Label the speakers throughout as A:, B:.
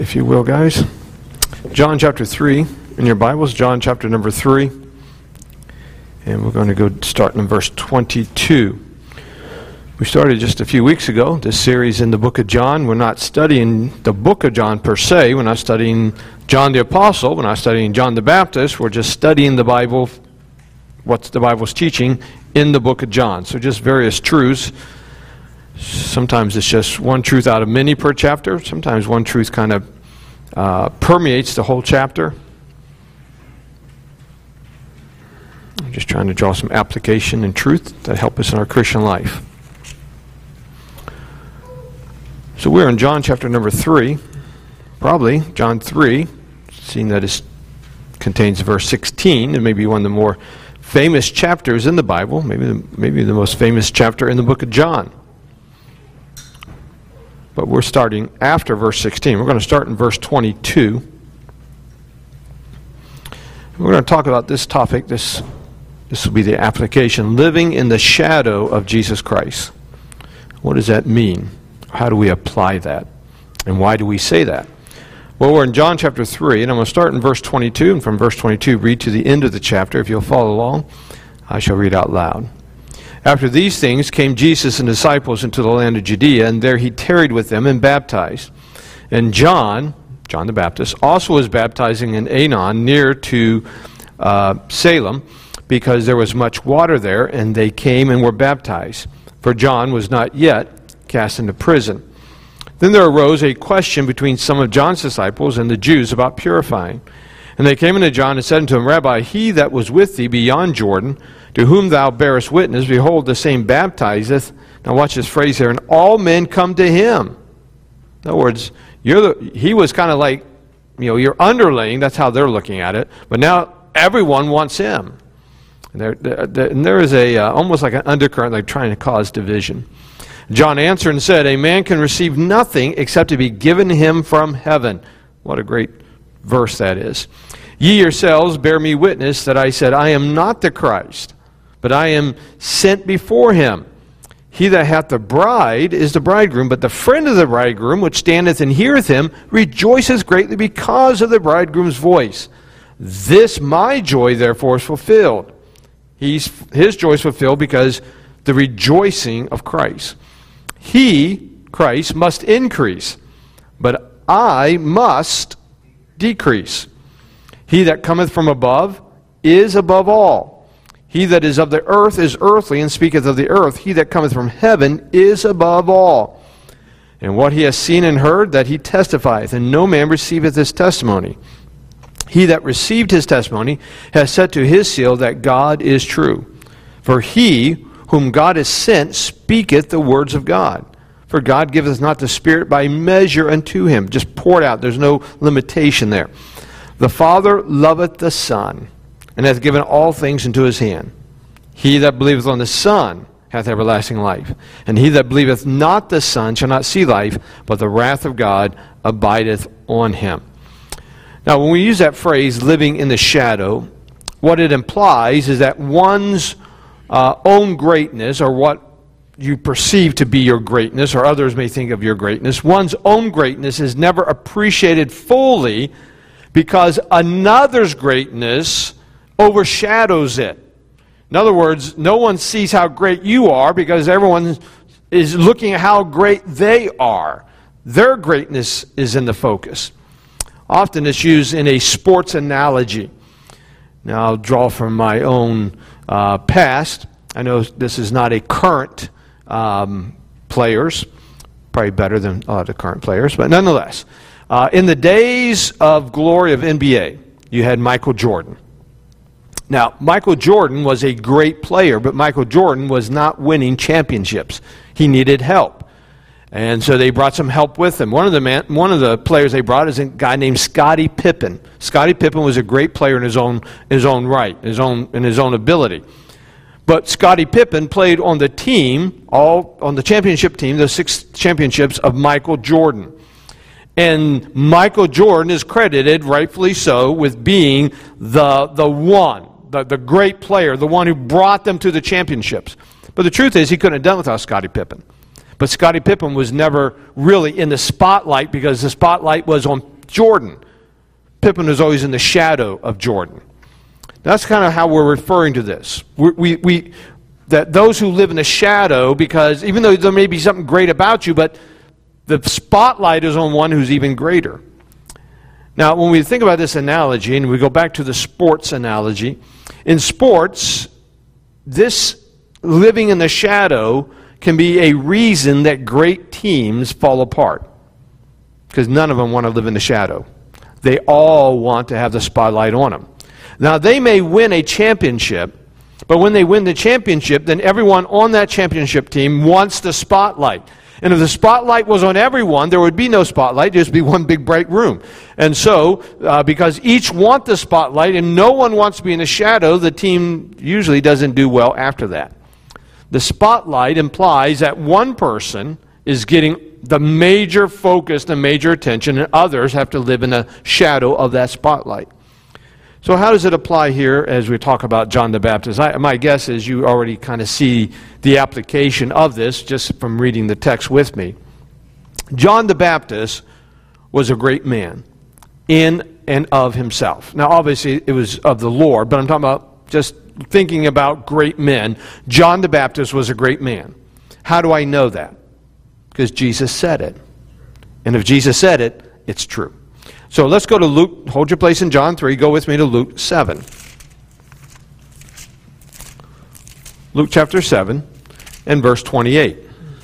A: if you will, guys. John chapter 3 in your Bibles, John chapter number 3. And we're going to go start in verse 22. We started just a few weeks ago this series in the book of John. We're not studying the book of John per se. We're not studying John the Apostle. We're not studying John the Baptist. We're just studying the Bible, what the Bible's teaching in the book of John. So just various truths. Sometimes it's just one truth out of many per chapter. Sometimes one truth kind of permeates the whole chapter. I'm just trying to draw some application and truth that help us in our Christian life. So we're in John chapter number 3, probably John 3, seeing that it contains verse 16, and maybe one of the more famous chapters in the Bible, maybe the most famous chapter in the book of John. But we're starting after verse 16. We're going to start in verse 22. We're going to talk about this topic. This will be the application, living in the shadow of Jesus Christ. What does that mean? How do we apply that? And why do we say that? Well, we're in John chapter 3, and I'm going to start in verse 22, and from verse 22 read to the end of the chapter. If you'll follow along, I shall read out loud. After these things came Jesus and disciples into the land of Judea, and there he tarried with them and baptized. And John the Baptist, also was baptizing in Aenon near to Salem, because there was much water there, and they came and were baptized. For John was not yet cast into prison. Then there arose a question between some of John's disciples and the Jews about purifying. And they came unto John and said unto him, Rabbi, he that was with thee beyond Jordan, to whom thou bearest witness, behold, the same baptizeth. Now watch this phrase here, and all men come to him. In other words, he was kind of like, your underling, that's how they're looking at it, but now everyone wants him. And there is almost like an undercurrent, like trying to cause division. John answered and said, a man can receive nothing except to be given him from heaven. What a great verse that is. Ye yourselves bear me witness that I said, I am not the Christ, but I am sent before him. He that hath the bride is the bridegroom, but the friend of the bridegroom, which standeth and heareth him, rejoiceth greatly because of the bridegroom's voice. This my joy therefore is fulfilled. His joy is fulfilled because the rejoicing of Christ. He, Christ, must increase, but I must decrease. He that cometh from above is above all. He that is of the earth is earthly, and speaketh of the earth. He that cometh from heaven is above all. And what he has seen and heard, that he testifieth, and no man receiveth his testimony. He that received his testimony has set to his seal that God is true. For he whom God has sent speaketh the words of God. For God giveth not the Spirit by measure unto him. Just pour it out. There's no limitation there. The Father loveth the Son, and hath given all things into his hand. He that believeth on the Son hath everlasting life. And he that believeth not the Son shall not see life, but the wrath of God abideth on him. Now, when we use that phrase, living in the shadow, what it implies is that one's own greatness, or what you perceive to be your greatness, or others may think of your greatness, one's own greatness is never appreciated fully because another's greatness overshadows it. In other words, no one sees how great you are because everyone is looking at how great they are. Their greatness is in the focus. Often it's used in a sports analogy. Now, I'll draw from my own past. I know this is not a current players, probably better than a lot of current players, but nonetheless, in the days of glory of NBA, you had Michael Jordan. Now, Michael Jordan was a great player, but Michael Jordan was not winning championships. He needed help. And so they brought some help with him. One of the players they brought is a guy named Scottie Pippen. Scottie Pippen was a great player in his own right, in his own ability. But Scottie Pippen played on the team, on the championship team, the 6 championships of Michael Jordan. And Michael Jordan is credited, rightfully so, with being the great player, the one who brought them to the championships. But the truth is, he couldn't have done without Scottie Pippen. But Scottie Pippen was never really in the spotlight because the spotlight was on Jordan. Pippin was always in the shadow of Jordan. That's kind of how we're referring to this. That those who live in the shadow, because even though there may be something great about you, but the spotlight is on one who's even greater. Now, when we think about this analogy, and we go back to the sports analogy, in sports, this living in the shadow can be a reason that great teams fall apart. Because none of them want to live in the shadow. They all want to have the spotlight on them. Now, they may win a championship, but when they win the championship, then everyone on that championship team wants the spotlight. And if the spotlight was on everyone, there would be no spotlight. There'd just be one big bright room. And so, because each want the spotlight and no one wants to be in the shadow, the team usually doesn't do well after that. The spotlight implies that one person is getting the major focus, the major attention, and others have to live in the shadow of that spotlight. So how does it apply here as we talk about John the Baptist? My guess is you already kind of see the application of this just from reading the text with me. John the Baptist was a great man in and of himself. Now, obviously, it was of the Lord, but I'm talking about just thinking about great men. John the Baptist was a great man. How do I know that? Because Jesus said it. And if Jesus said it, it's true. So let's go to Luke. Hold your place in John 3. Go with me to Luke 7. Luke chapter 7 and verse 28.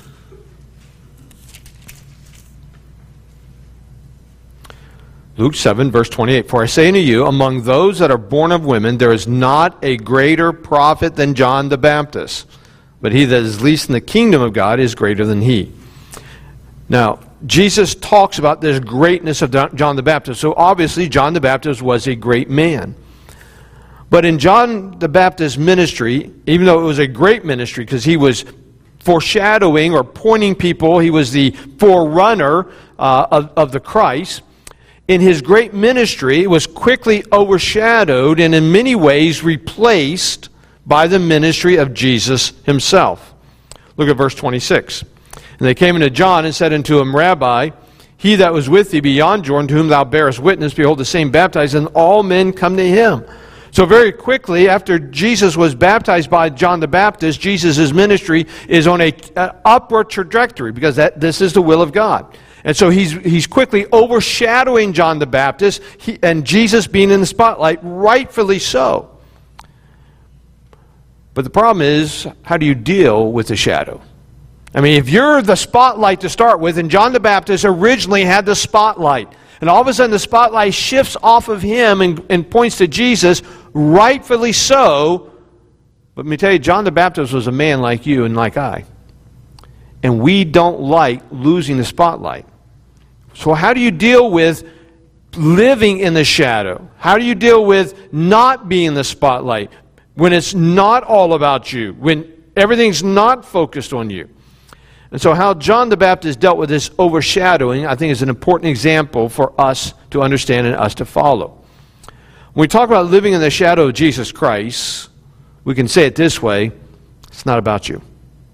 A: Luke 7, verse 28. For I say unto you, among those that are born of women, there is not a greater prophet than John the Baptist. But he that is least in the kingdom of God is greater than he. Now, Jesus talks about this greatness of John the Baptist. So obviously, John the Baptist was a great man. But in John the Baptist's ministry, even though it was a great ministry, because he was foreshadowing or pointing people, he was the forerunner of the Christ, in his great ministry, it was quickly overshadowed and in many ways replaced by the ministry of Jesus himself. Look at verse 26. And they came unto John and said unto him, Rabbi, he that was with thee beyond Jordan, to whom thou bearest witness, behold, the same baptized, and all men come to him. So very quickly, after Jesus was baptized by John the Baptist, Jesus' ministry is on an upward trajectory, because this is the will of God. And so he's quickly overshadowing John the Baptist, and Jesus being in the spotlight, rightfully so. But the problem is, how do you deal with the shadow? I mean, if you're the spotlight to start with, and John the Baptist originally had the spotlight, and all of a sudden the spotlight shifts off of him and points to Jesus, rightfully so. But let me tell you, John the Baptist was a man like you and like I. And we don't like losing the spotlight. So how do you deal with living in the shadow? How do you deal with not being in the spotlight when it's not all about you, when everything's not focused on you? And so how John the Baptist dealt with this overshadowing, I think, is an important example for us to understand and us to follow. When we talk about living in the shadow of Jesus Christ, we can say it this way: it's not about you.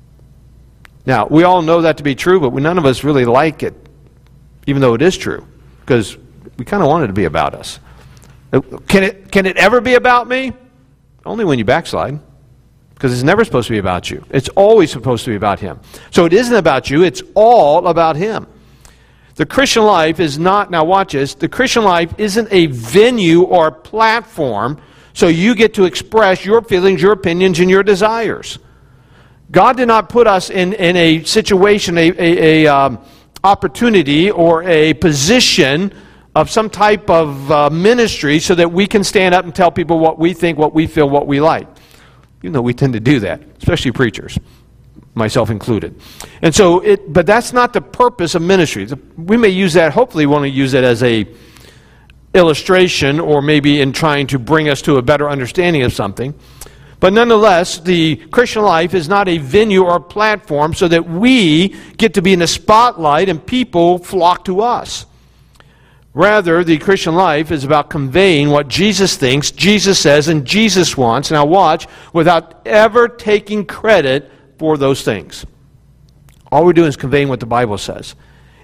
A: Now, we all know that to be true, but none of us really like it, even though it is true, because we kind of want it to be about us. Can it ever be about me? Only when you backslide. Because it's never supposed to be about you. It's always supposed to be about Him. So it isn't about you, it's all about Him. The Christian life is not, now watch this, the Christian life isn't a venue or a platform so you get to express your feelings, your opinions, and your desires. God did not put us in a situation, a opportunity or a position of some type of ministry so that we can stand up and tell people what we think, what we feel, what we like. You know, we tend to do that, especially preachers, myself included. And so, but that's not the purpose of ministry. We may use that, hopefully we want to use it as a illustration or maybe in trying to bring us to a better understanding of something. But nonetheless, the Christian life is not a venue or a platform so that we get to be in the spotlight and people flock to us. Rather, the Christian life is about conveying what Jesus thinks, Jesus says, and Jesus wants, now watch, without ever taking credit for those things. All we're doing is conveying what the Bible says.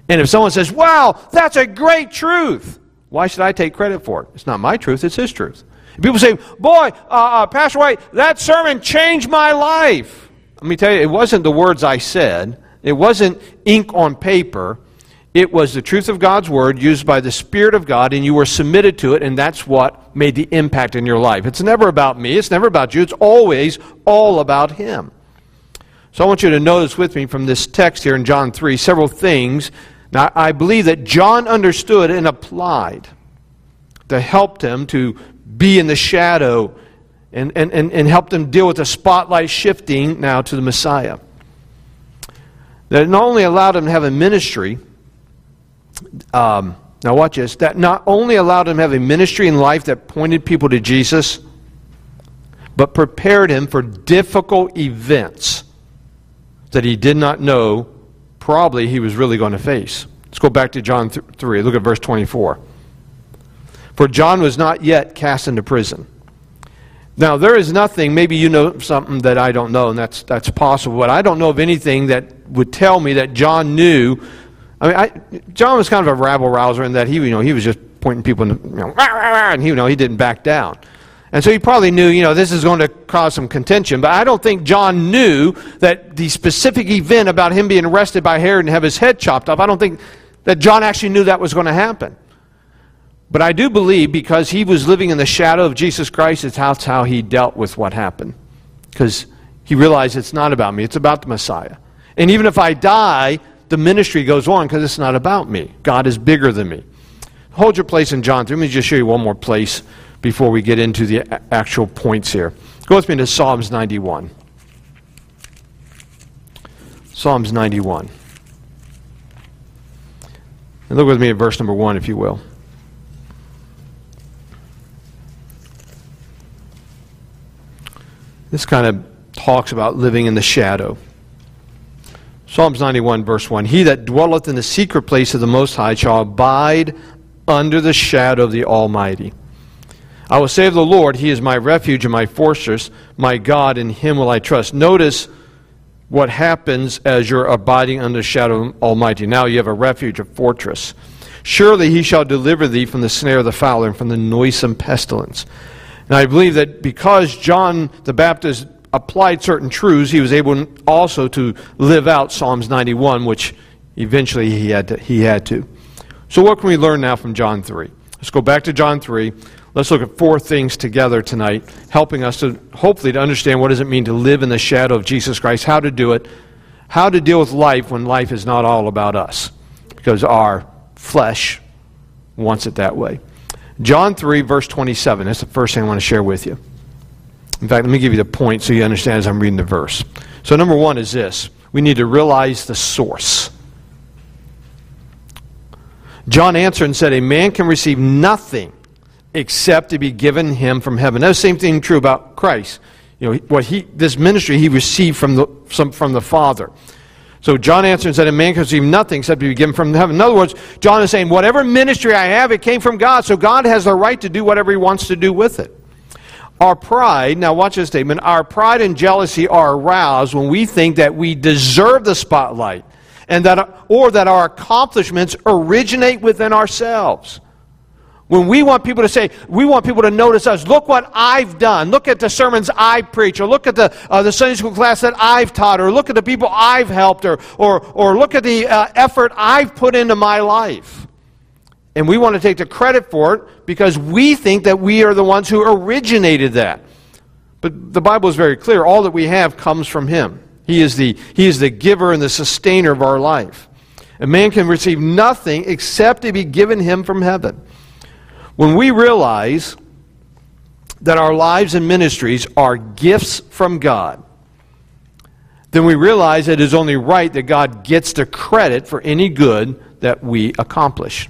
A: And if someone says, wow, that's a great truth, why should I take credit for it? It's not my truth, it's his truth. And people say, boy, Pastor White, that sermon changed my life. Let me tell you, it wasn't the words I said. It wasn't ink on paper. It was the truth of God's Word used by the Spirit of God, and you were submitted to it, and that's what made the impact in your life. It's never about me. It's never about you. It's always all about Him. So I want you to notice with me from this text here in John 3 several things. Now, I believe that John understood and applied that helped him to be in the shadow and helped him deal with the spotlight shifting now to the Messiah. That not only allowed him to have a ministry, now watch this, that not only allowed him to have a ministry in life that pointed people to Jesus, but prepared him for difficult events that he did not know probably he was really going to face. Let's go back to John 3. Look at verse 24. For John was not yet cast into prison. Now, there is nothing, maybe you know something that I don't know, and that's possible, but I don't know of anything that would tell me that John knew. I mean, John was kind of a rabble-rouser in that he was just pointing people in, and he didn't back down. And so he probably knew, this is going to cause some contention. But I don't think John knew that the specific event about him being arrested by Herod and have his head chopped off, I don't think that John actually knew that was going to happen. But I do believe because he was living in the shadow of Jesus Christ, that's how he dealt with what happened. Because he realized it's not about me, it's about the Messiah. And even if I die, the ministry goes on because it's not about me. God is bigger than me. Hold your place in John 3. Let me just show you one more place before we get into the actual points here. Go with me to Psalms 91. Psalms 91. And look with me at verse number 1, if you will. This kind of talks about living in the shadow. Psalms 91, verse 1. He that dwelleth in the secret place of the Most High shall abide under the shadow of the Almighty. I will say of the Lord, He is my refuge and my fortress, my God, in Him will I trust. Notice what happens as you're abiding under the shadow of the Almighty. Now you have a refuge, a fortress. Surely He shall deliver thee from the snare of the fowler and from the noisome pestilence. And I believe that because John the Baptist applied certain truths, he was able also to live out Psalms 91, which eventually he had to. So what can we learn now from John 3? Let's go back to John 3. Let's look at 4 things together tonight, helping us to hopefully to understand what does it mean to live in the shadow of Jesus Christ, how to do it, how to deal with life when life is not all about us, because our flesh wants it that way. John 3, verse 27. That's the first thing I want to share with you. In fact, let me give you the point so you understand as I'm reading the verse. So number 1 is this. We need to realize the source. John answered and said, a man can receive nothing except to be given him from heaven. That's the same thing true about Christ. This ministry he received from the Father. So John answered and said, a man can receive nothing except to be given from heaven. In other words, John is saying, whatever ministry I have, it came from God, so God has the right to do whatever He wants to do with it. Our pride, now watch this statement, our pride and jealousy are aroused when we think that we deserve the spotlight and that our accomplishments originate within ourselves. When we want people to say, we want people to notice us, look what I've done, look at the sermons I preach, or look at the Sunday school class that I've taught, or look at the people I've helped, or look at the effort I've put into my life. And we want to take the credit for it because we think that we are the ones who originated that. But the Bible is very clear. All that we have comes from Him. He is the giver and the sustainer of our life. A man can receive nothing except to be given him from heaven. When we realize that our lives and ministries are gifts from God, then we realize it is only right that God gets the credit for any good that we accomplish.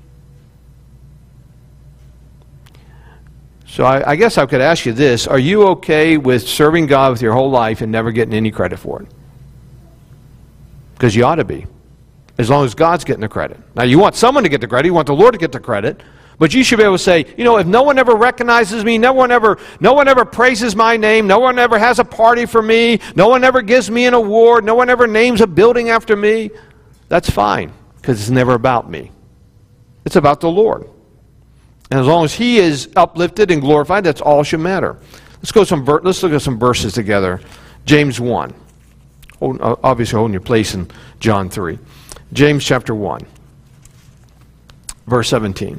A: So I guess I could ask you this. Are you okay with serving God with your whole life and never getting any credit for it? Because you ought to be. As long as God's getting the credit. Now you want someone to get the credit. You want the Lord to get the credit. But you should be able to say, if no one ever recognizes me, no one ever praises my name, no one ever has a party for me, no one ever gives me an award, no one ever names a building after me, that's fine. because it's never about me. It's about the Lord. And as long as He is uplifted and glorified, that's all should matter. Let's look at some verses together. James 1. Obviously holding your place in John 3. James chapter 1, verse 17.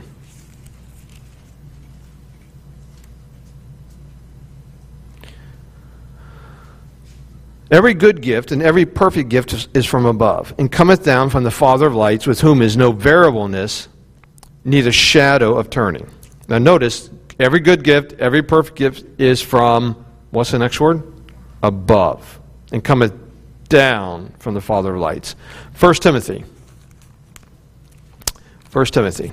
A: Every good gift and every perfect gift is from above, and cometh down from the Father of lights, with whom is no variableness, neither shadow of turning. Now notice, every good gift, every perfect gift is from, what's the next word? Above, and cometh down from the Father of lights. 1 Timothy. 1 Timothy.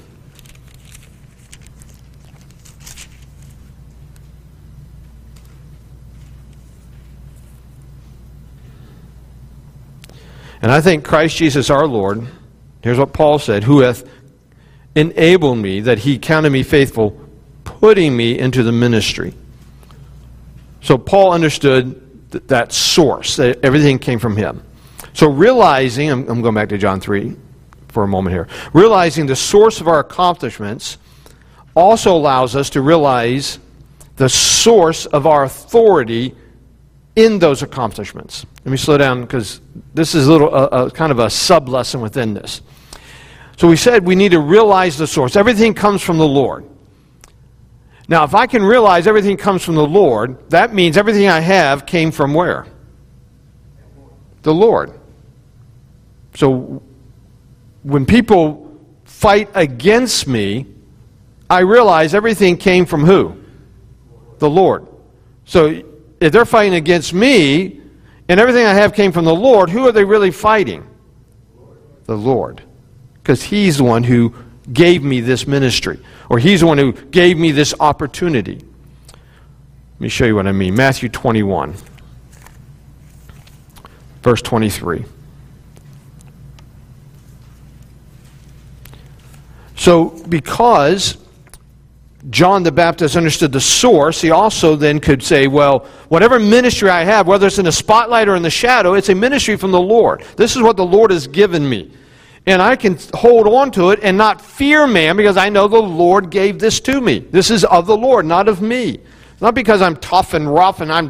A: And I think Christ Jesus our Lord, here's what Paul said, who hath enabled me, that He counted me faithful, putting me into the ministry. So Paul understood that source, that everything came from Him. So realizing, I'm going back to John 3 for a moment here, realizing the source of our accomplishments also allows us to realize the source of our authority in those accomplishments. Let me slow down because this is a little kind of a sub-lesson within this. So we said we need to realize the source. Everything comes from the Lord. Now, if I can realize everything comes from the Lord, that means everything I have came from where? The Lord. So when people fight against me, I realize everything came from who? The Lord. So if they're fighting against me, and everything I have came from the Lord, who are they really fighting? The Lord. Because He's the one who gave me this ministry. Or He's the one who gave me this opportunity. Let me show you what I mean. Matthew 21. Verse 23. So, because John the Baptist understood the source, he also then could say, well, whatever ministry I have, whether it's in the spotlight or in the shadow, it's a ministry from the Lord. This is what the Lord has given me. And I can hold on to it and not fear man because I know the Lord gave this to me. This is of the Lord, not of me. Not because I'm tough and rough and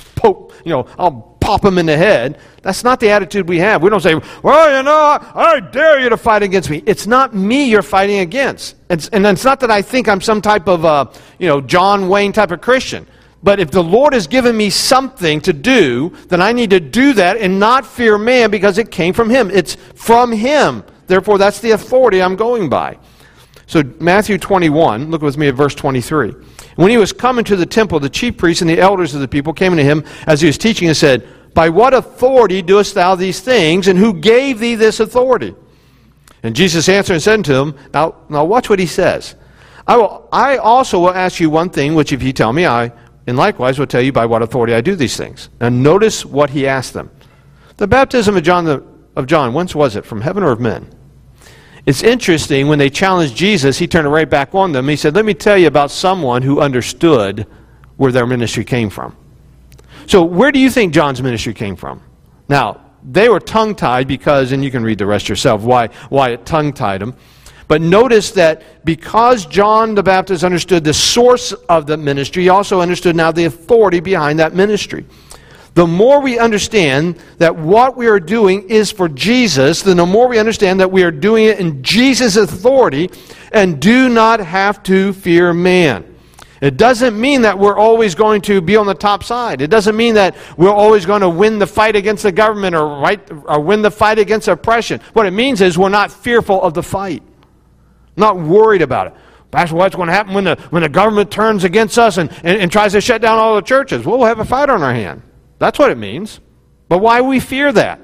A: I'll pop him in the head. That's not the attitude we have. We don't say, well, I dare you to fight against me. It's not me you're fighting against. And it's not that I think I'm some type of, John Wayne type of Christian. But if the Lord has given me something to do, then I need to do that and not fear man because it came from Him. It's from Him. Therefore, that's the authority I'm going by. So Matthew 21, look with me at verse 23. When He was coming to the temple, the chief priests and the elders of the people came unto Him as He was teaching and said, by what authority doest thou these things, and who gave thee this authority? And Jesus answered and said unto him, now watch what He says. I also will ask you one thing, which if you tell me, and likewise will tell you by what authority I do these things. Now notice what He asked them. The baptism of John, whence was it? From heaven or of men? It's interesting, when they challenged Jesus, He turned it right back on them. He said, let me tell you about someone who understood where their ministry came from. So where do you think John's ministry came from? Now, they were tongue-tied because, and you can read the rest yourself, why it tongue-tied them. But notice that because John the Baptist understood the source of the ministry, he also understood now the authority behind that ministry. The more we understand that what we are doing is for Jesus, then the more we understand that we are doing it in Jesus' authority and do not have to fear man. It doesn't mean that we're always going to be on the top side. It doesn't mean that we're always going to win the fight against the government or win the fight against oppression. What it means is we're not fearful of the fight. Not worried about it. Pastor, what's going to happen when the government turns against us and tries to shut down all the churches? Well, we'll have a fight on our hand. That's what it means. But why we fear that?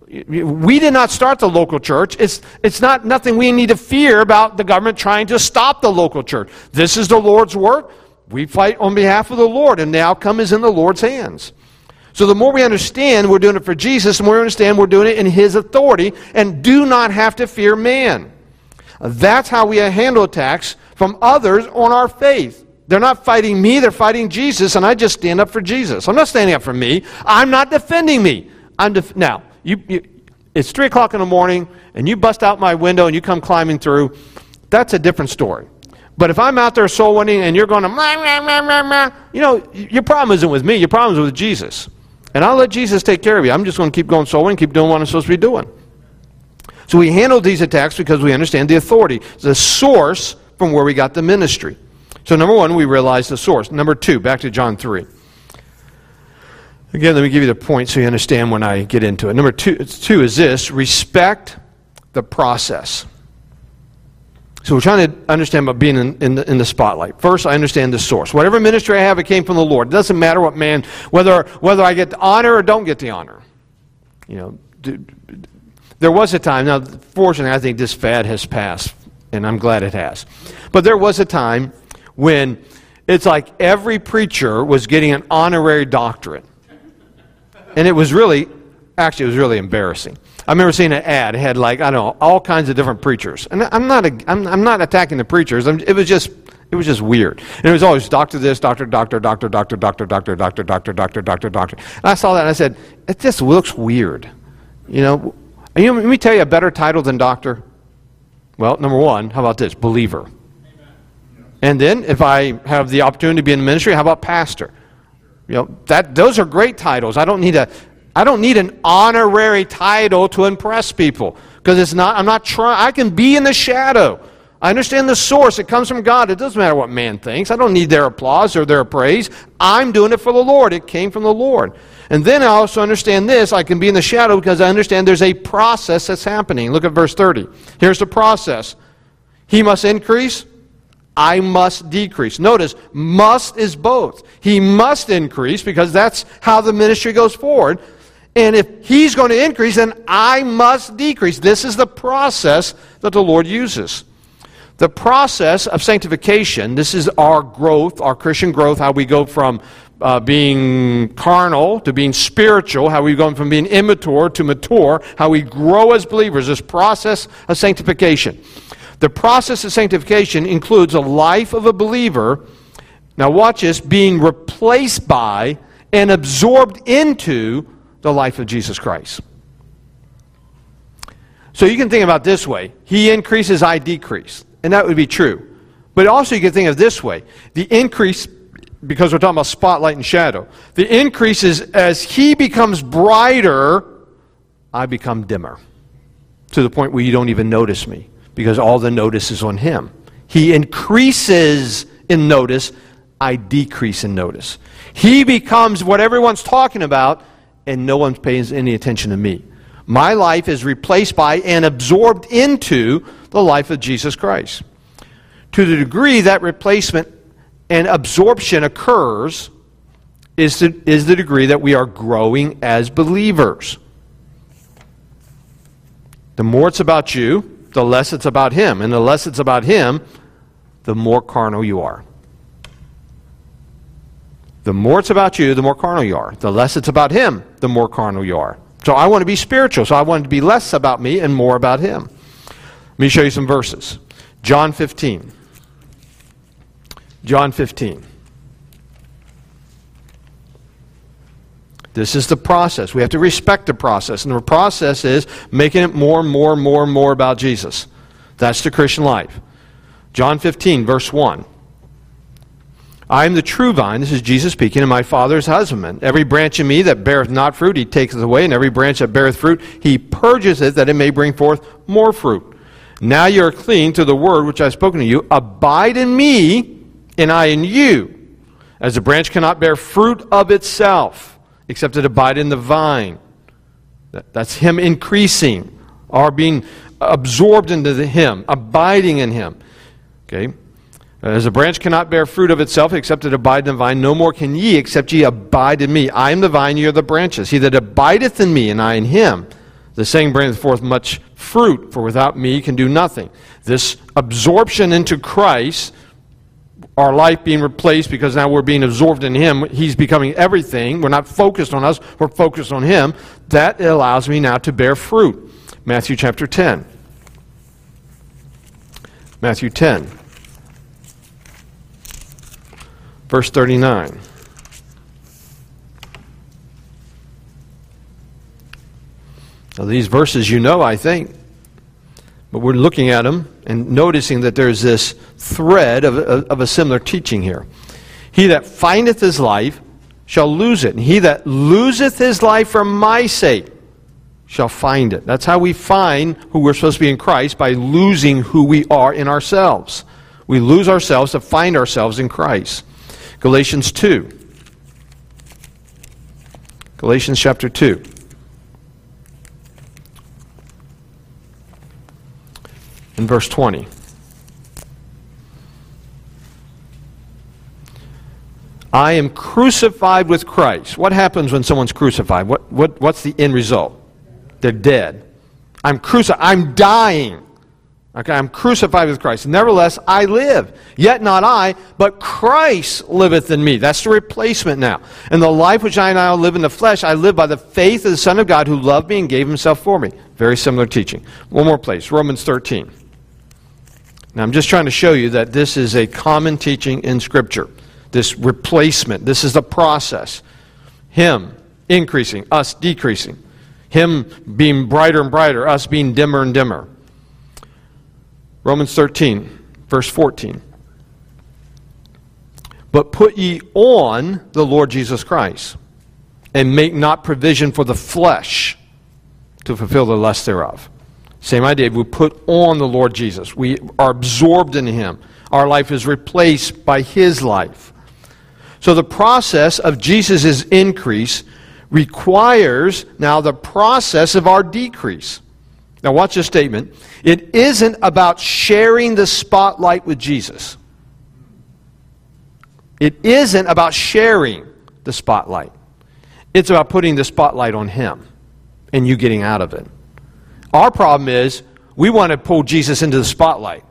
A: We did not start the local church. It's not nothing we need to fear about the government trying to stop the local church. This is the Lord's work. We fight on behalf of the Lord, and the outcome is in the Lord's hands. So the more we understand we're doing it for Jesus, the more we understand we're doing it in His authority and do not have to fear man. That's how we handle attacks from others on our faith. They're not fighting me, they're fighting Jesus, and I just stand up for Jesus. I'm not standing up for me. I'm not defending me. Now, it's 3 o'clock in the morning and you bust out my window and you come climbing through, that's a different story. But if I'm out there soul winning and you're going to, your problem isn't with me. Your problem is with Jesus. And I'll let Jesus take care of you. I'm just going to keep going soul winning, keep doing what I'm supposed to be doing. So we handle these attacks because we understand the authority, the source from where we got the ministry. So number one, we realize the source. Number two, back to John 3. Again, let me give you the point so you understand when I get into it. Number two is this: respect the process. So we're trying to understand about being in the spotlight. First, I understand the source. Whatever ministry I have, it came from the Lord. It doesn't matter what man, whether I get the honor or don't get the honor. There was a time, now fortunately I think this fad has passed, and I'm glad it has. But there was a time when it's like every preacher was getting an honorary doctorate. And it was really embarrassing. I remember seeing an ad. It had all kinds of different preachers. And I'm not attacking the preachers. It was just weird. And it was always doctor this, doctor. And I saw that and I said, it just looks weird. Let me tell you a better title than doctor. Well, number one, how about this? Believer. And then if I have the opportunity to be in the ministry, how about pastor? Those are great titles. I don't need an honorary title to impress people, because I'm not trying. I can be in the shadow. I understand the source. It comes from God. It doesn't matter what man thinks. I don't need their applause or their praise. I'm doing it for the Lord. It came from the Lord. And then I also understand this. I can be in the shadow because I understand there's a process that's happening. Look at verse 30. Here's the process. He must increase. I must decrease. Notice, must is both. He must increase because that's how the ministry goes forward. And if he's going to increase, then I must decrease. This is the process that the Lord uses. The process of sanctification, this is our growth, our Christian growth, how we go from being carnal to being spiritual, how we go from being immature to mature, how we grow as believers, this process of sanctification. The process of sanctification includes a life of a believer, now watch this, being replaced by and absorbed into the life of Jesus Christ. So you can think about it this way: he increases, I decrease. And that would be true. But also you can think of it this way: the increase, because we're talking about spotlight and shadow, the increase is as he becomes brighter, I become dimmer. To the point where you don't even notice me, because all the notice is on him. He increases in notice, I decrease in notice. He becomes what everyone's talking about, and no one pays any attention to me. My life is replaced by and absorbed into the life of Jesus Christ. To the degree that replacement and absorption occurs is the degree that we are growing as believers. The more it's about you, the less it's about him. And the less it's about him, the more carnal you are. The more it's about you, the more carnal you are. The less it's about him, the more carnal you are. So I want to be spiritual, so I want it to be less about me and more about him. Let me show you some verses. John 15. John 15. This is the process. We have to respect the process. And the process is making it more and more and more and more about Jesus. That's the Christian life. John 15, verse 1. I am the true vine, this is Jesus speaking, and my Father is husbandman. Every branch in me that beareth not fruit, he taketh away, and every branch that beareth fruit, he purges it, that it may bring forth more fruit. Now you are clean through the word which I have spoken to you. Abide in me, and I in you. As a branch cannot bear fruit of itself, except it abide in the vine. That's him increasing, or being absorbed into him, abiding in him. Okay? As a branch cannot bear fruit of itself, except it abide in the vine, no more can ye, except ye abide in me. I am the vine, ye are the branches. He that abideth in me, and I in him, the same bringeth forth much fruit, for without me ye can do nothing. This absorption into Christ, our life being replaced because now we're being absorbed in him, he's becoming everything. We're not focused on us, we're focused on him. That allows me now to bear fruit. Matthew chapter 10. Matthew 10. Verse 39. So these verses you know, I think. But we're looking at them and noticing that there's this thread of a similar teaching here. He that findeth his life shall lose it. And he that loseth his life for my sake shall find it. That's how we find who we're supposed to be in Christ, by losing who we are in ourselves. We lose ourselves to find ourselves in Christ. Galatians 2. Galatians chapter 2. In verse 20. I am crucified with Christ. What happens when someone's crucified? What's the end result? They're dead. I'm crucified. I'm dying. Okay, I'm crucified with Christ. Nevertheless, I live. Yet not I, but Christ liveth in me. That's the replacement now. And the life which I now live in the flesh, I live by the faith of the Son of God who loved me and gave himself for me. Very similar teaching. One more place, Romans 13. Now I'm just trying to show you that this is a common teaching in Scripture. This replacement, this is the process. Him increasing, us decreasing. Him being brighter and brighter, us being dimmer and dimmer. Romans 13, verse 14. But put ye on the Lord Jesus Christ, and make not provision for the flesh to fulfill the lust thereof. Same idea. We put on the Lord Jesus. We are absorbed in Him. Our life is replaced by His life. So the process of Jesus' increase requires now the process of our decrease. Now watch this statement. It isn't about sharing the spotlight with Jesus. It isn't about sharing the spotlight. It's about putting the spotlight on Him and you getting out of it. Our problem is we want to pull Jesus into the spotlight.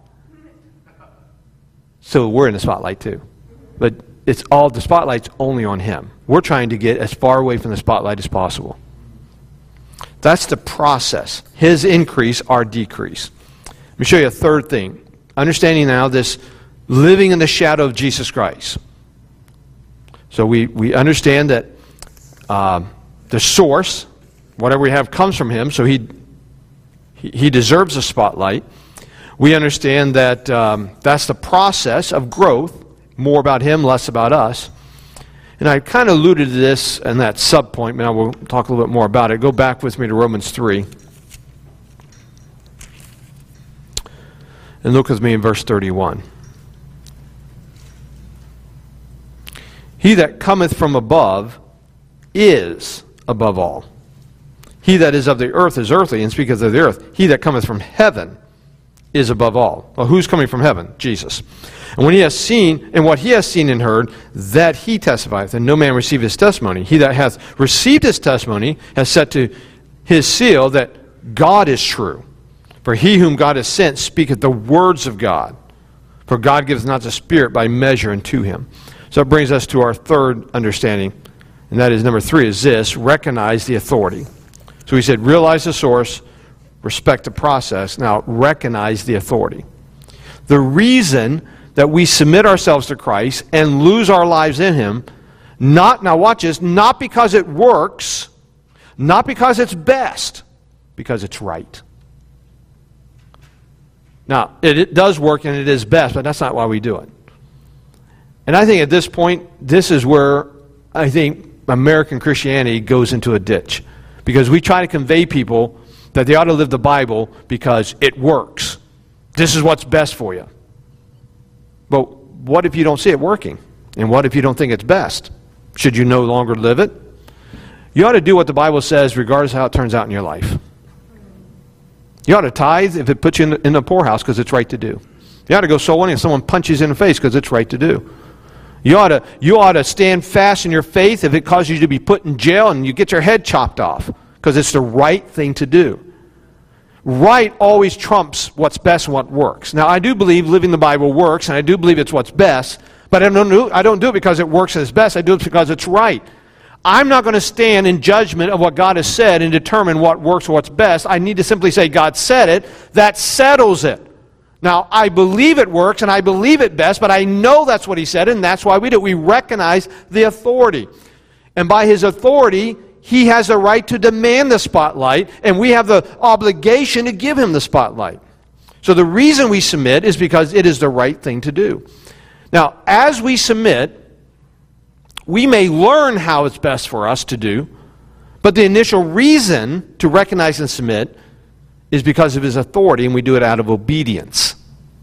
A: So we're in the spotlight too. But the spotlight's only on Him. We're trying to get as far away from the spotlight as possible. That's the process. His increase, our decrease. Let me show you a third thing. Understanding now this living in the shadow of Jesus Christ. So we understand that the source, whatever we have, comes from Him, so He deserves a spotlight. We understand that that's the process of growth, more about Him, less about us. And I kind of alluded to this in that sub-point, but I will talk a little bit more about it. Go back with me to Romans 3. And look with me in verse 31. He that cometh from above is above all. He that is of the earth is earthly, and speaketh of the earth. He that cometh from heaven is above all. Well, who's coming from heaven? Jesus. And when he has seen, and what he has seen and heard, that he testifieth, and no man received his testimony. He that hath received his testimony has set to his seal that God is true. For he whom God has sent speaketh the words of God. For God giveth not the Spirit by measure unto him. So it brings us to our third understanding, and that is number 3 is this: recognize the authority. So we said realize the source, respect the process. Now recognize the authority. The reason that we submit ourselves to Christ and lose our lives in Him, now watch this, not because it works, not because it's best, because it's right. Now, it does work and it is best, but that's not why we do it. And I think at this point, this is where I think American Christianity goes into a ditch. Because we try to convey people that they ought to live the Bible because it works. This is what's best for you. But what if you don't see it working? And what if you don't think it's best? Should you no longer live it? You ought to do what the Bible says regardless of how it turns out in your life. You ought to tithe if it puts you in the poorhouse because it's right to do. You ought to go soul winning if someone punches you in the face because it's right to do. You ought to stand fast in your faith if it causes you to be put in jail and you get your head chopped off because it's the right thing to do. Right always trumps what's best and what works. Now, I do believe living the Bible works, and I do believe it's what's best, but I don't do it because it works and it's best. I do it because it's right. I'm not going to stand in judgment of what God has said and determine what works or what's best. I need to simply say, God said it. That settles it. Now, I believe it works and I believe it best, but I know that's what He said, and that's why we do it. We recognize the authority. And by His authority, he has the right to demand the spotlight, and we have the obligation to give him the spotlight. So the reason we submit is because it is the right thing to do. Now, as we submit, we may learn how it's best for us to do, but the initial reason to recognize and submit is because of his authority, and we do it out of obedience.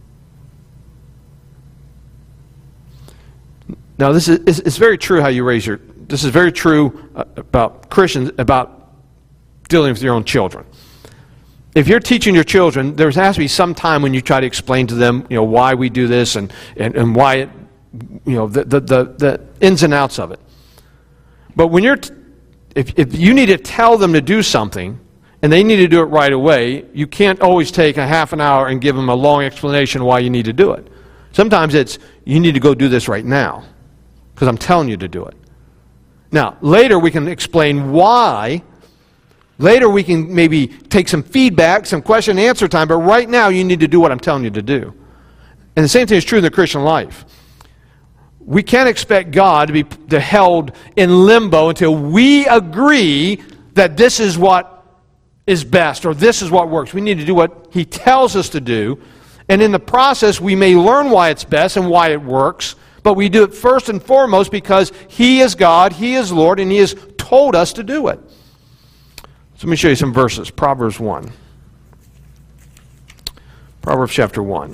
A: Now, this is it's very true how you raise your... This is very true about Christians, about dealing with your own children. If you're teaching your children, there has to be some time when you try to explain to them, why we do this and why it, the ins and outs of it. But when if you need to tell them to do something, and they need to do it right away, you can't always take a half an hour and give them a long explanation why you need to do it. Sometimes it's, you need to go do this right now, because I'm telling you to do it. Now, later we can explain why. Later we can maybe take some feedback, some question and answer time, but right now you need to do what I'm telling you to do. And the same thing is true in the Christian life. We can't expect God to be held in limbo until we agree that this is what is best or this is what works. We need to do what he tells us to do. And in the process, we may learn why it's best and why it works, but we do it first and foremost because he is God, he is Lord, and he has told us to do it. So let me show you some verses. Proverbs 1. Proverbs chapter 1.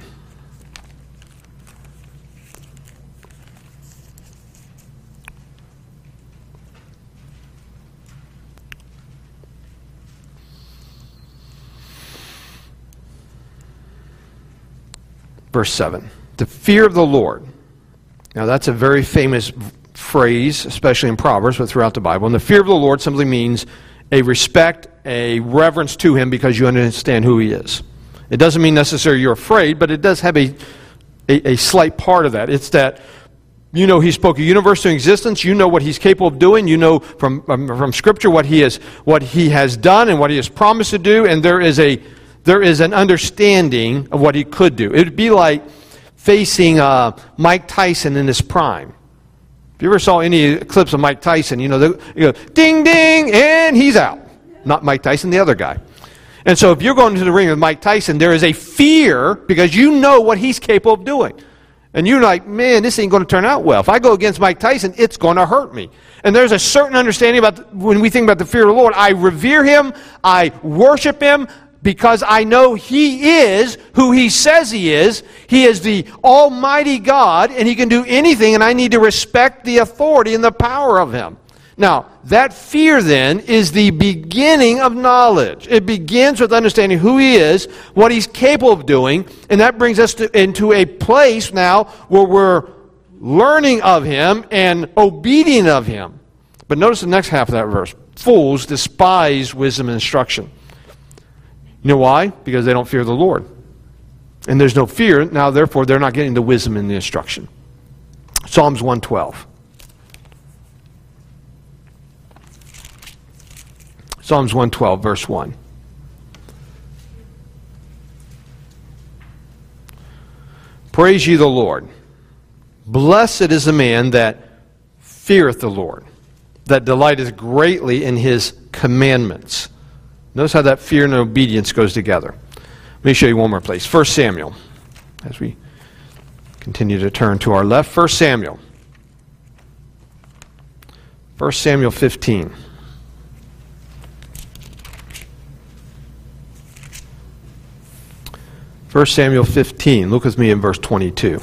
A: Verse 7. The fear of the Lord. Now that's a very famous phrase, especially in Proverbs, but throughout the Bible. And the fear of the Lord simply means a respect, a reverence to him because you understand who he is. It doesn't mean necessarily you're afraid, but it does have a slight part of that. It's that he spoke a universe to existence. You know what he's capable of doing. You know from Scripture what he has done and what he has promised to do. And there is an understanding of what he could do. It would be like facing Mike Tyson in his prime. If you ever saw any clips of Mike Tyson, you go, ding, ding, and he's out. Not Mike Tyson, the other guy. And so if you're going to the ring with Mike Tyson, there is a fear because you know what he's capable of doing. And you're like, man, this ain't going to turn out well. If I go against Mike Tyson, it's going to hurt me. And there's a certain understanding about when we think about the fear of the Lord. I revere him. I worship him. Because I know he is who he says he is. He is the Almighty God, and he can do anything, and I need to respect the authority and the power of him. Now, that fear then is the beginning of knowledge. It begins with understanding who he is, what he's capable of doing, and that brings us into a place now where we're learning of him and obedient of him. But notice the next half of that verse. Fools despise wisdom and instruction. You know why? Because they don't fear the Lord. And there's no fear, now therefore they're not getting the wisdom and the instruction. Psalms 112. Psalms 112, verse 1. Praise ye the Lord. Blessed is the man that feareth the Lord, that delighteth greatly in his commandments. Notice how that fear and obedience goes together. Let me show you one more place. 1 Samuel. As we continue to turn to our left. 1 Samuel. 1 Samuel 15. First Samuel 15. Look with me in verse 22.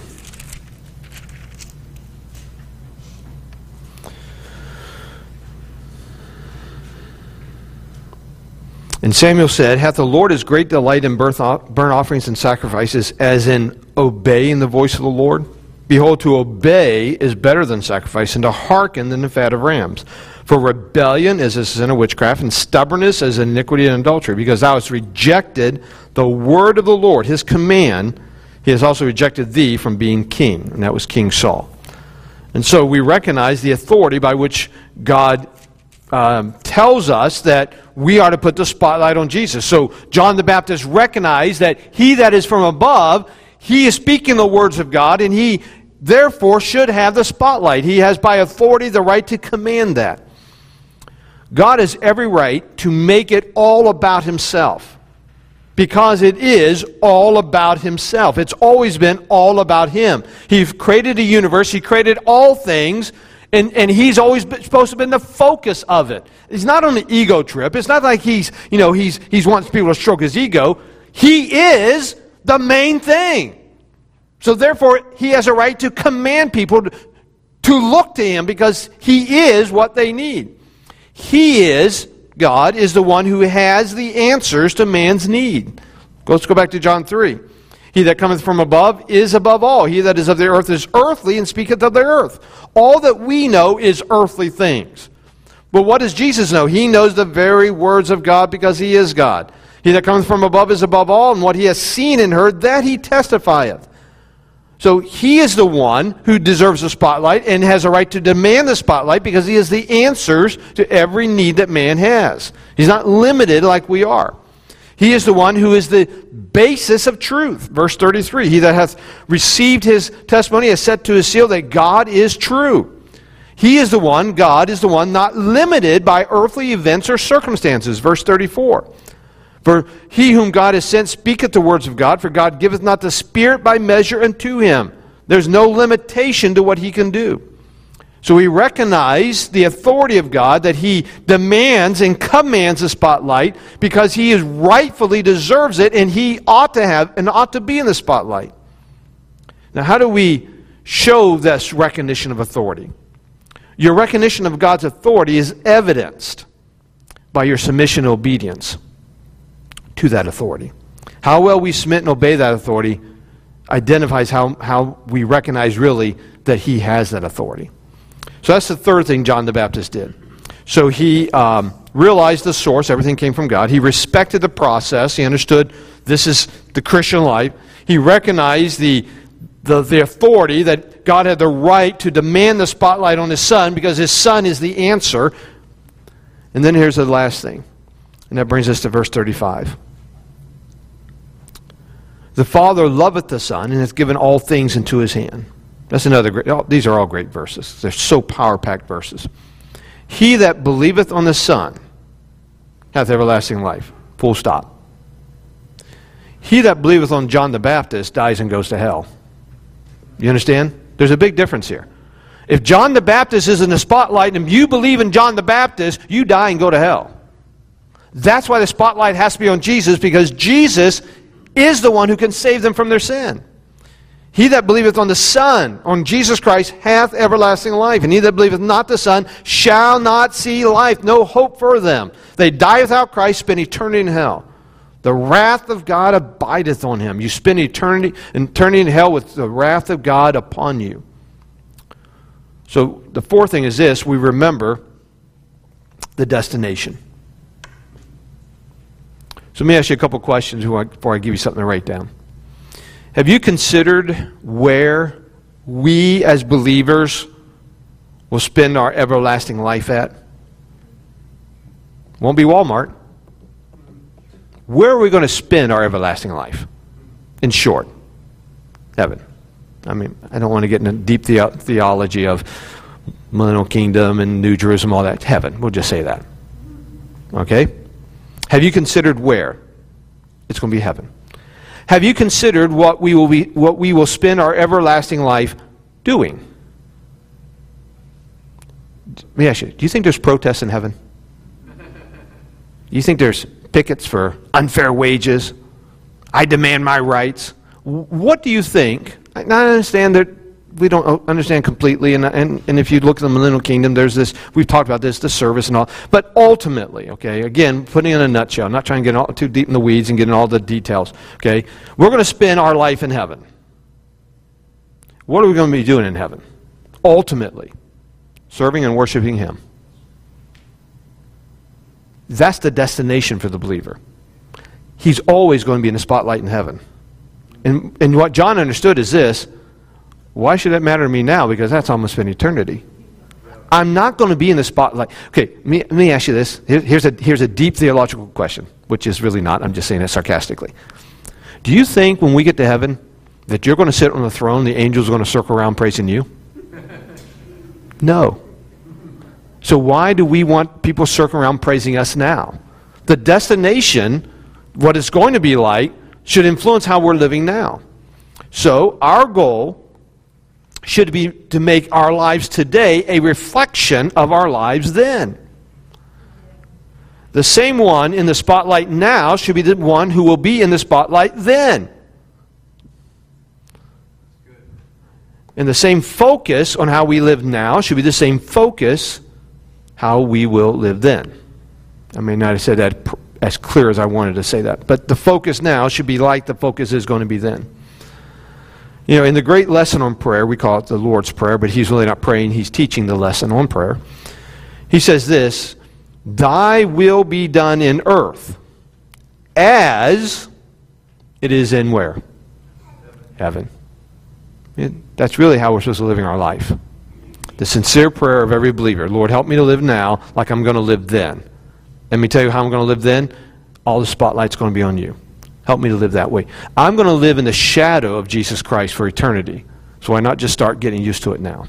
A: And Samuel said, hath the Lord his great delight in burnt offerings and sacrifices, as in obeying the voice of the Lord? Behold, to obey is better than sacrifice, and to hearken than the fat of rams. For rebellion is a sin of witchcraft, and stubbornness is iniquity and adultery. Because thou hast rejected the word of the Lord, his command, he has also rejected thee from being king. And that was King Saul. And so we recognize the authority by which God tells us that we are to put the spotlight on Jesus. So John the Baptist recognized that he that is from above, he is speaking the words of God, and he therefore should have the spotlight. He has by authority the right to command that. God has every right to make it all about himself, because it is all about himself. It's always been all about him. He created a universe. He created all things, and he's always supposed to have been the focus of it. He's not on an ego trip. It's not like he's wants people to stroke his ego. He is the main thing. So therefore, he has a right to command people to look to him, because he is what they need. God is the one who has the answers to man's need. Let's go back to John 3. He that cometh from above is above all. He that is of the earth is earthly, and speaketh of the earth. All that we know is earthly things. But what does Jesus know? He knows the very words of God, because he is God. He that cometh from above is above all, and what he has seen and heard, that he testifieth. So he is the one who deserves the spotlight and has a right to demand the spotlight, because he has the answers to every need that man has. He's not limited like we are. He is the one who is the basis of truth. Verse 33, he that hath received his testimony has set to his seal that God is true. He is the one, God is the one, not limited by earthly events or circumstances. Verse 34. For he whom God has sent speaketh the words of God, for God giveth not the Spirit by measure unto him. There's no limitation to what he can do. So we recognize the authority of God, that he demands and commands the spotlight, because he rightfully deserves it, and he ought to have and ought to be in the spotlight. Now, how do we show this recognition of authority? Your recognition of God's authority is evidenced by your submission and obedience to that authority. How well we submit and obey that authority identifies how we recognize really that he has that authority. So that's the third thing John the Baptist did. So he realized the source, everything came from God. He respected the process. He understood this is the Christian life. He recognized the authority, that God had the right to demand the spotlight on his Son, because his Son is the answer. And then here's the last thing, and that brings us to verse 35. The Father loveth the Son, and hath given all things into his hand. That's another great, these are all great verses. They're so power-packed verses. He that believeth on the Son hath everlasting life. Full stop. He that believeth on John the Baptist dies and goes to hell. You understand? There's a big difference here. If John the Baptist is in the spotlight and you believe in John the Baptist, you die and go to hell. That's why the spotlight has to be on Jesus, because Jesus is the one who can save them from their sin. He that believeth on the Son, on Jesus Christ, hath everlasting life. And he that believeth not the Son shall not see life. No hope for them. They die without Christ, spend eternity in hell. The wrath of God abideth on him. You spend eternity in hell with the wrath of God upon you. So the fourth thing is this: we remember the destination. So let me ask you a couple questions before I give you something to write down. Have you considered where we as believers will spend our everlasting life at? Won't be Walmart. Where are we going to spend our everlasting life? In short, heaven. I mean, I don't want to get into deep theology of millennial kingdom and New Jerusalem, all that. Heaven, we'll just say that. Okay? Have you considered where? It's going to be heaven. Have you considered what we will spend our everlasting life doing? Let me ask you, do you think there's protests in heaven? Do you think there's pickets for unfair wages? I demand my rights. What do you think? I understand that we don't understand completely, and if you look at the millennial kingdom, there's this, we've talked about this, the service and all, but ultimately, okay, again, putting it in a nutshell, I'm not trying to get all too deep in the weeds and get in all the details, okay, we're going to spend our life in heaven. What are we going to be doing in heaven? Ultimately, serving and worshiping him. That's the destination for the believer. He's always going to be in the spotlight in heaven. And what John understood is this: why should that matter to me now? Because that's almost been eternity. I'm not going to be in the spotlight. Okay, let me ask you this. Here's a deep theological question, which is really not. I'm just saying it sarcastically. Do you think when we get to heaven that you're going to sit on the throne, the angels are going to circle around praising you? No. So why do we want people circling around praising us now? The destination, what it's going to be like, should influence how we're living now. So our goal should be to make our lives today a reflection of our lives then. The same one in the spotlight now should be the one who will be in the spotlight then. And the same focus on how we live now should be the same focus how we will live then. I may not have said that as clear as I wanted to say that, but the focus now should be like the focus is going to be then. You know, in the great lesson on prayer, we call it the Lord's Prayer, but he's really not praying, he's teaching the lesson on prayer. He says this, "Thy will be done in earth, as it is in where? Heaven." That's really how we're supposed to live in our life. The sincere prayer of every believer. Lord, help me to live now like I'm going to live then. Let me tell you how I'm going to live then. All the spotlight's going to be on you. Help me to live that way. I'm going to live in the shadow of Jesus Christ for eternity. So why not just start getting used to it now?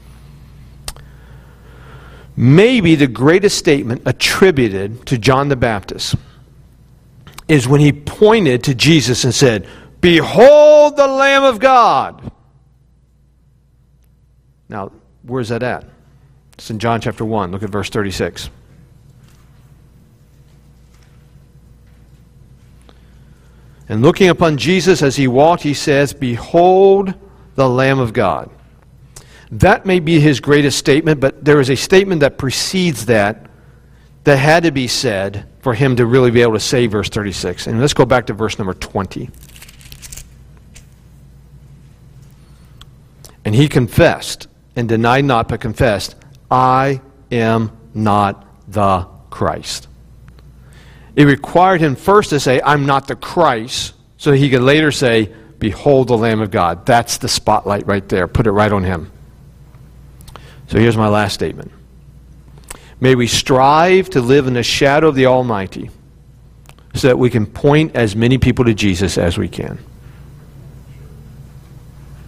A: Maybe the greatest statement attributed to John the Baptist is when he pointed to Jesus and said, "Behold the Lamb of God." Now, where's that at? It's in John chapter 1. Look at verse 36. And looking upon Jesus as he walked, he says, "Behold the Lamb of God." That may be his greatest statement, but there is a statement that precedes that had to be said for him to really be able to say verse 36. And let's go back to verse number 20. "And he confessed, and denied not, but confessed, I am not the Christ." It required him first to say, "I'm not the Christ," so he could later say, "Behold the Lamb of God." That's the spotlight right there. Put it right on him. So here's my last statement. May we strive to live in the shadow of the Almighty so that we can point as many people to Jesus as we can.